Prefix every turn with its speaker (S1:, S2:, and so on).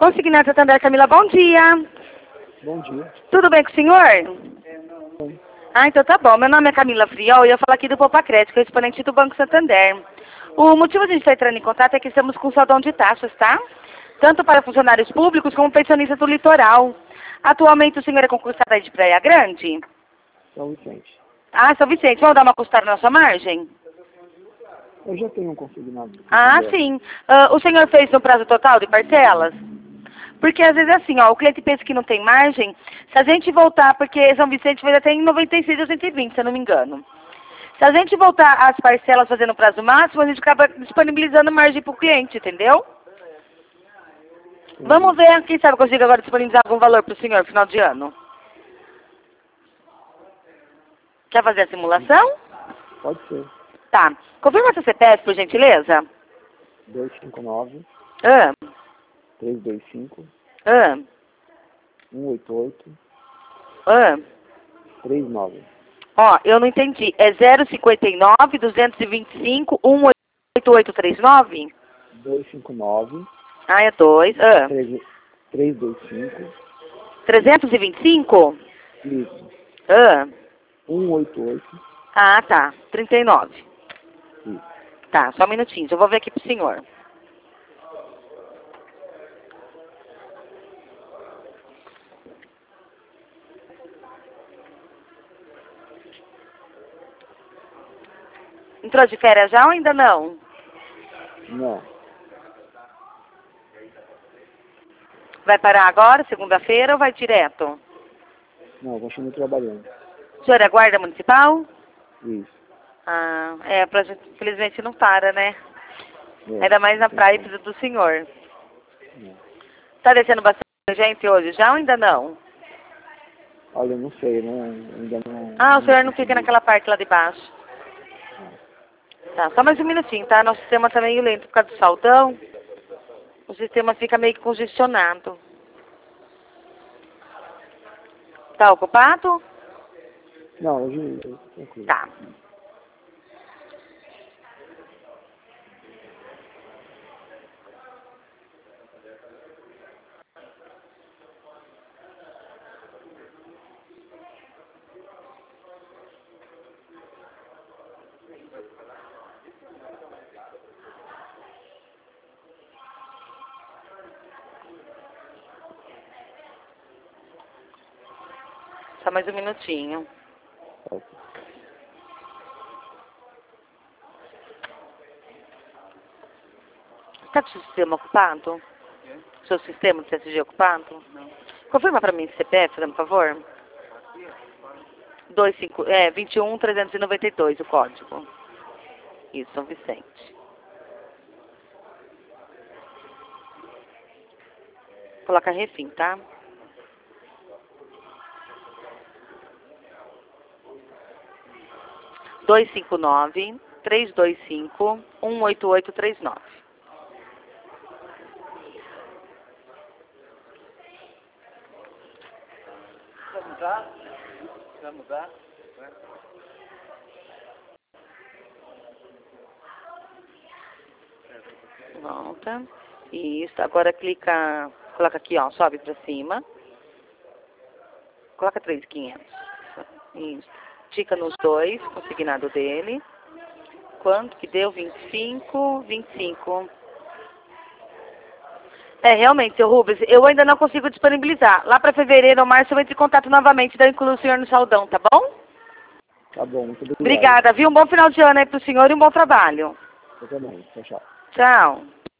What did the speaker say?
S1: Consignado Santander, Camila, bom dia.
S2: Bom dia.
S1: Tudo bem com o senhor?
S2: Bom,
S1: Ah, então tá bom. Meu nome é Camila Friol e eu falo aqui do Poupa Crédito, que é o exponente do Banco Santander. O motivo de a gente estar entrando em contato é que estamos com saldão de taxas, tá? Tanto para funcionários públicos como pensionistas do litoral. Atualmente o senhor é concursado aí de Praia Grande?
S2: São Vicente.
S1: Ah, São Vicente, vamos dar uma custada na sua margem?
S2: Eu já tenho um consignado.
S1: Ah, sim. O senhor fez no prazo total de parcelas? Porque às vezes é assim, ó, o cliente pensa que não tem margem, se a gente voltar, porque São Vicente vai até em 96 ou 120, se eu não me engano. Se a gente voltar às parcelas fazendo o prazo máximo, a gente acaba disponibilizando margem para o cliente, entendeu? Vamos ver, quem sabe eu consigo agora disponibilizar algum valor para o senhor no final de ano. Quer fazer a simulação?
S2: Pode ser.
S1: Tá. Confirma seu CPF, por gentileza.
S2: 259
S1: Ah,
S2: 325
S1: ah,
S2: 188
S1: ah.
S2: 39.
S1: Ó, eu não entendi. É 059 225 18839?
S2: 259
S1: Ah, é 2. Ah.
S2: 325
S1: 325?
S2: isso.
S1: Ah.
S2: 188
S1: Ah, tá. 39.
S2: isso.
S1: Tá, só um minutinho. Eu vou ver aqui pro senhor. Entrou de férias já ou ainda não?
S2: Não.
S1: Vai parar agora, segunda-feira, ou vai direto?
S2: Não, continuo trabalhando.
S1: O senhor é guarda municipal?
S2: Isso.
S1: Ah, é, pra gente, infelizmente não para, né?
S2: É,
S1: Ainda mais na
S2: não tem
S1: praia
S2: como.
S1: do senhor.
S2: Não.
S1: Tá descendo bastante gente hoje já ou ainda não?
S2: Olha, eu não sei, não, ainda não.
S1: Ah, o senhor não fica
S2: consegui.
S1: naquela parte lá de baixo. Tá, só mais um minutinho, tá? Nosso sistema tá meio lento por causa do saldão. O sistema fica meio que congestionado. Tá ocupado?
S2: Não, hoje eu tranquilo.
S1: Tá. Só mais um minutinho.
S2: Ok.
S1: Tá com o seu sistema ocupado? Seu sistema do CSG ocupado? Não. Confirma pra mim esse CPF, por favor. 21.392, o código. Isso, São Vicente. Coloca refim, tá? Dois cinco nove 325 18839.
S2: Vai mudar? Vai mudar?
S1: Volta. Isso. Agora clica. Coloca aqui, ó. Sobe pra cima. Coloca 3.500. Isso. Tica nos dois, consignado dele. Quanto que deu? 25. É, realmente, seu Rubens, eu ainda não consigo disponibilizar. Lá para fevereiro ou março eu entro em contato novamente, daí eu incluo o senhor no saldão, tá bom?
S2: Tá bom, muito obrigado.
S1: Obrigada, viu? Um bom final de ano aí pro senhor e um bom trabalho.
S2: Eu também. Tchau, tchau.
S1: Tchau.